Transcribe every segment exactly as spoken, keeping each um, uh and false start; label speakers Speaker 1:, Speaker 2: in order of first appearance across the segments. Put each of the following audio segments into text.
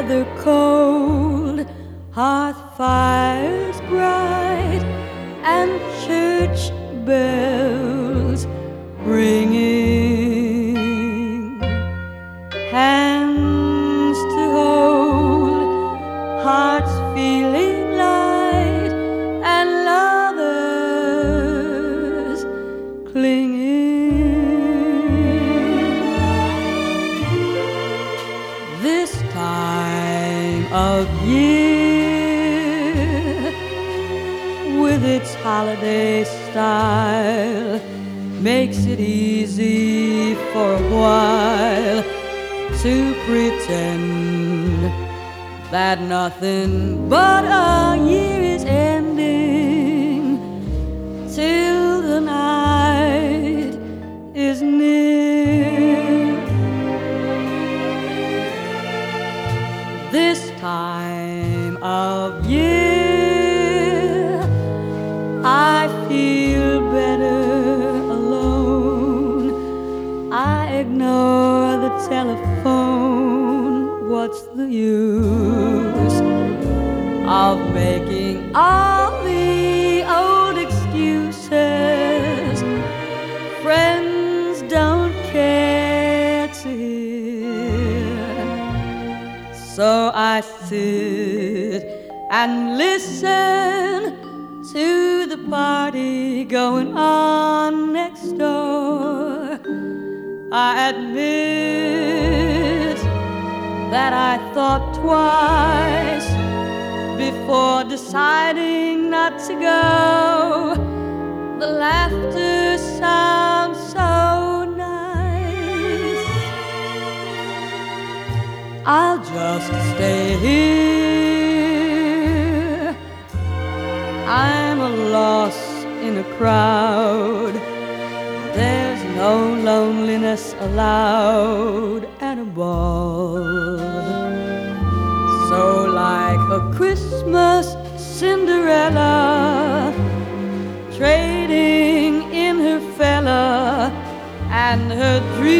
Speaker 1: weather cold, hearth fires bright, and church bells ringing. Hands to hold, hearts feeling light, and lovers clinging. This time of year, with its holiday style, makes it easy for a while to pretend that nothing but a year is ending till the night is near. This time of year, I feel better alone. I ignore the telephone. What's the use of making all the old excuses friends don't care to hear? So I sit and listen to the party going on next door. I admit that I thought twice before deciding not to go. The laughter sounds so nice. I'll just stay here. I'm a loss in a crowd. There's no loneliness allowed at a ball. So like a Christmas Cinderella, trading in her fella and her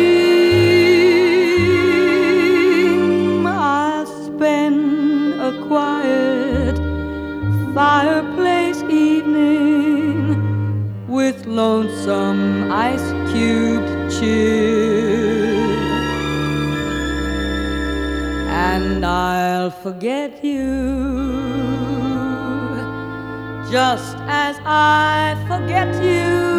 Speaker 1: dream, I'll spend a quiet fireplace evening with lonesome ice-cubed cheer. And I'll forget you, just as I forget you